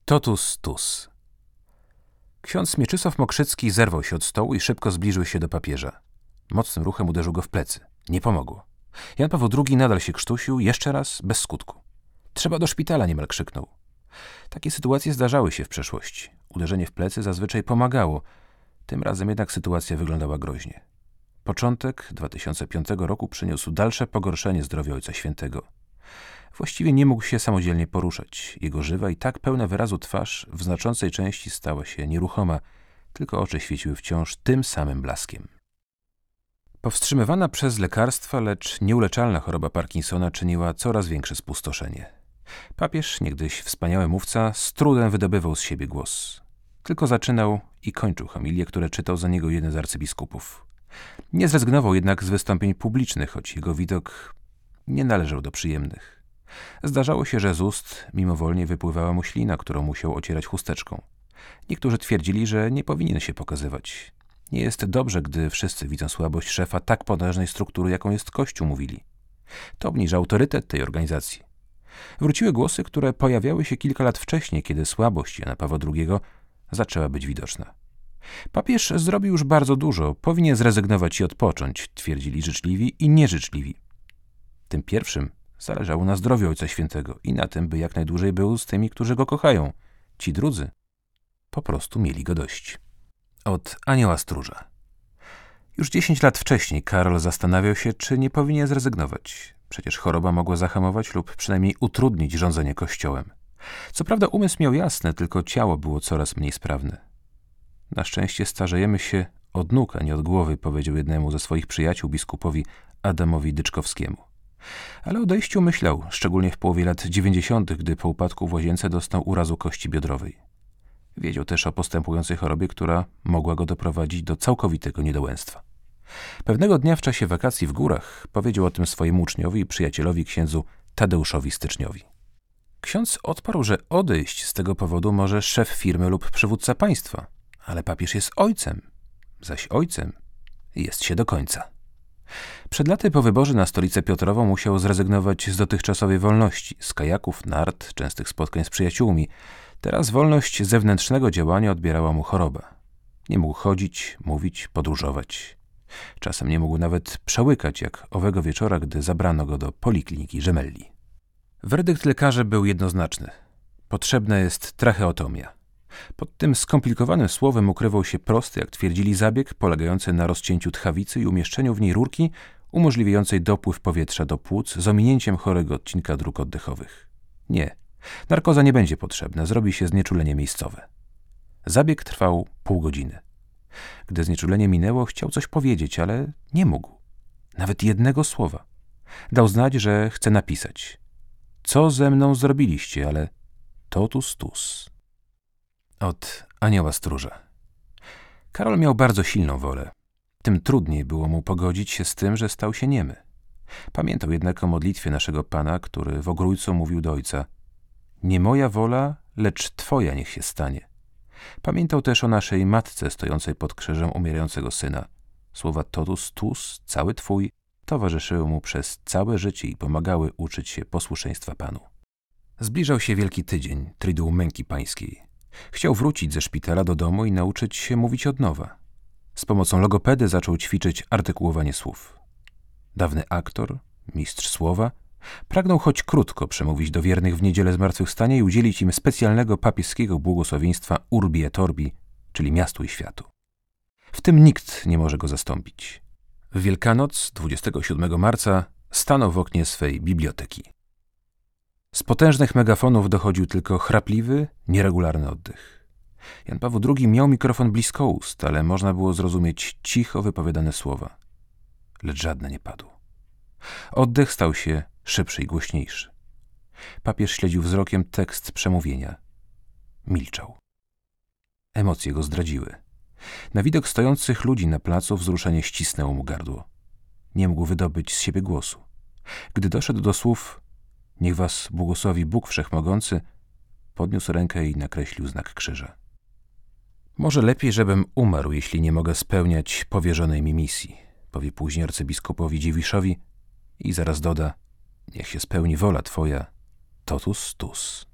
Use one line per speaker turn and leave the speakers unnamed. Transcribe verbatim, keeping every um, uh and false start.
Totus tus. Ksiądz Mieczysław Mokrzycki zerwał się od stołu i szybko zbliżył się do papieża. Mocnym ruchem uderzył go w plecy. Nie pomogło. Jan Paweł drugi nadal się krztusił, jeszcze raz, bez skutku. Trzeba do szpitala, niemal krzyknął. Takie sytuacje zdarzały się w przeszłości. Uderzenie w plecy zazwyczaj pomagało. Tym razem jednak sytuacja wyglądała groźnie. Początek dwa tysiące piątego roku przyniósł dalsze pogorszenie zdrowia Ojca Świętego. Właściwie nie mógł się samodzielnie poruszać. Jego żywa i tak pełna wyrazu twarz w znaczącej części stała się nieruchoma, tylko oczy świeciły wciąż tym samym blaskiem. Powstrzymywana przez lekarstwa, lecz nieuleczalna choroba Parkinsona czyniła coraz większe spustoszenie. Papież, niegdyś wspaniały mówca, z trudem wydobywał z siebie głos. Tylko zaczynał i kończył homilie, które czytał za niego jeden z arcybiskupów. Nie zrezygnował jednak z wystąpień publicznych, choć jego widok nie należał do przyjemnych. Zdarzało się, że z ust mimowolnie wypływała mu ślina, którą musiał ocierać chusteczką. Niektórzy twierdzili, że nie powinien się pokazywać. Nie jest dobrze, gdy wszyscy widzą słabość szefa tak potężnej struktury, jaką jest Kościół, mówili. To obniża autorytet tej organizacji. Wróciły głosy, które pojawiały się kilka lat wcześniej, kiedy słabość Jana Pawła drugiego zaczęła być widoczna. Papież zrobił już bardzo dużo, powinien zrezygnować i odpocząć, twierdzili życzliwi i nieżyczliwi. Tym pierwszym zależało na zdrowiu Ojca Świętego i na tym, by jak najdłużej był z tymi, którzy go kochają. Ci drudzy po prostu mieli go dość. Od anioła stróża. Już dziesięć lat wcześniej Karol zastanawiał się, czy nie powinien zrezygnować. Przecież choroba mogła zahamować lub przynajmniej utrudnić rządzenie Kościołem. Co prawda umysł miał jasny, tylko ciało było coraz mniej sprawne. Na szczęście starzejemy się od nóg, a nie od głowy, powiedział jednemu ze swoich przyjaciół, biskupowi Adamowi Dyczkowskiemu. Ale o odejściu myślał, szczególnie w połowie lat dziewięćdziesiątych, gdy po upadku w łazience dostał urazu kości biodrowej. Wiedział też o postępującej chorobie, która mogła go doprowadzić do całkowitego niedołęstwa. Pewnego dnia w czasie wakacji w górach powiedział o tym swojemu uczniowi i przyjacielowi księdzu Tadeuszowi Styczniowi. Ksiądz odparł, że odejść z tego powodu może szef firmy lub przywódca państwa, ale papież jest ojcem, zaś ojcem jest się do końca. Przed laty po wyborze na stolicę Piotrową musiał zrezygnować z dotychczasowej wolności, z kajaków, nart, częstych spotkań z przyjaciółmi. Teraz wolność zewnętrznego działania odbierała mu choroba. Nie mógł chodzić, mówić, podróżować. Czasem nie mógł nawet przełykać, jak owego wieczora, gdy zabrano go do polikliniki Gemelli. Werdykt lekarzy był jednoznaczny. Potrzebna jest tracheotomia. Pod tym skomplikowanym słowem ukrywał się prosty, jak twierdzili, zabieg polegający na rozcięciu tchawicy i umieszczeniu w niej rurki umożliwiającej dopływ powietrza do płuc z ominięciem chorego odcinka dróg oddechowych. Nie, narkoza nie będzie potrzebna, zrobi się znieczulenie miejscowe. Zabieg trwał pół godziny. Gdy znieczulenie minęło, chciał coś powiedzieć, ale nie mógł. Nawet jednego słowa. Dał znać, że chce napisać. Co ze mną zrobiliście, ale totus tus. Od anioła stróża. Karol miał bardzo silną wolę. Tym trudniej było mu pogodzić się z tym, że stał się niemy. Pamiętał jednak o modlitwie naszego Pana, który w ogrójcu mówił do Ojca: nie moja wola, lecz Twoja niech się stanie. Pamiętał też o naszej matce stojącej pod krzyżem umierającego syna. Słowa totus tus, cały Twój, towarzyszyły mu przez całe życie i pomagały uczyć się posłuszeństwa Panu. Zbliżał się Wielki Tydzień, Triduum Męki Pańskiej. Chciał wrócić ze szpitala do domu i nauczyć się mówić od nowa. Z pomocą logopedy zaczął ćwiczyć artykułowanie słów. Dawny aktor, mistrz słowa, pragnął choć krótko przemówić do wiernych w niedzielę zmartwychwstania i udzielić im specjalnego papieskiego błogosławieństwa Urbi et Orbi, czyli miastu i światu. W tym nikt nie może go zastąpić. W Wielkanoc, dwudziestego siódmego marca, stanął w oknie swej biblioteki. Z potężnych megafonów dochodził tylko chrapliwy, nieregularny oddech. Jan Paweł drugi miał mikrofon blisko ust, ale można było zrozumieć cicho wypowiadane słowa. Lecz żadne nie padło. Oddech stał się szybszy i głośniejszy. Papież śledził wzrokiem tekst przemówienia. Milczał. Emocje go zdradziły. Na widok stojących ludzi na placu wzruszenie ścisnęło mu gardło. Nie mógł wydobyć z siebie głosu. Gdy doszedł do słów „Niech was błogosławi Bóg Wszechmogący”, podniósł rękę i nakreślił znak krzyża. Może lepiej, żebym umarł, jeśli nie mogę spełniać powierzonej mi misji, powie później arcybiskupowi Dziwiszowi i zaraz doda: niech się spełni wola Twoja, totus tus.